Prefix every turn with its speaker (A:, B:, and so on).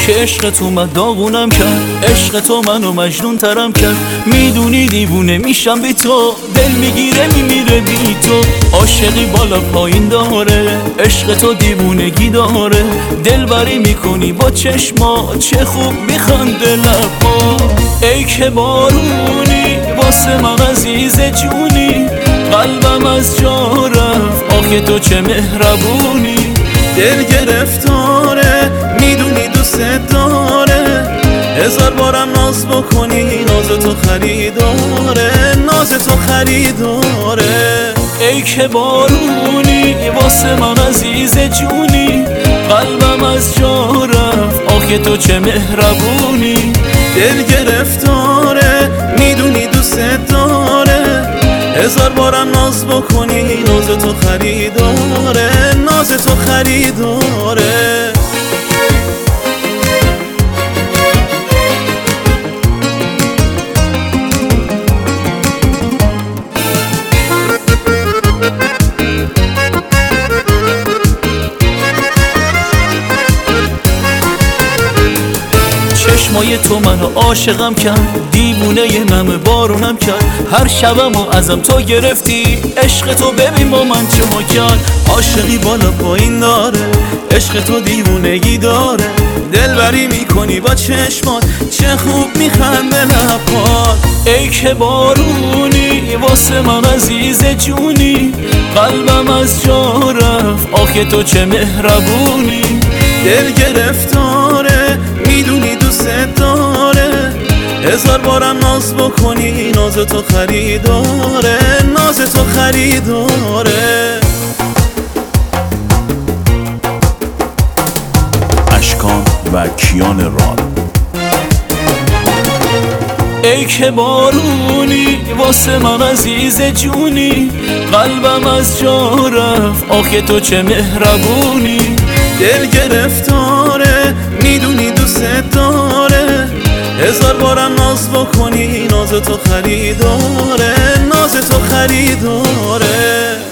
A: که عشق تو من داغونم کرد، عشق تو منو مجنون ترم کرد. میدونی دیوونه میشم بی تو، دل میگیره میمیره بی تو. عاشقی بالا پایین داره، عشق تو دیوونگی داره. دلبری میکنی با چشما، چه خوب میخنده لبا. ای که بارونی واسه من عزیز جونی، قلبم از جا رفت آخه تو چه مهربونی. دل گرفتاره میدونی دوست داره، هزار بارم ناز بکنی ناز تو خریداره، ناز تو خریداره. ای که بارونی واسه من عزیز جونی، قلبم از جا رفت آخه تو چه مهربونی. دل گرفتاره میدونی دوست داره، هزار بارم ناز بکنی ناز تو خریداره، ناز تو خریداره. چشمای تو منو عاشقم کرد، دیوونه من بارونم کرد. هر شبمو ازم تو گرفتی، عشق تو ببین با من چه کرد. عاشقی بالا پایین داره، عشق تو دیوونگی داره. دلبری میکنی با چشمات، چه خوب میخنده لبات. ای که بارونی واسه من عزیز جونی، قلبم از جا رفت آخه تو چه مهربونی. دل گرفتاره میدونی دوست داره، هزار بارم ناز بکنی ناز تو خریداره، ناز تو خریداره.
B: اشکان و کیان راد.
A: ای که بارونی واسه من عزیز جونی، قلبم از جا رفت آخه تو چه مهربونی.
C: دل گرفتاره میدونی دوست داره، هزار بارم ناز بکنی ناز تو خریداره، ناز تو خریداره.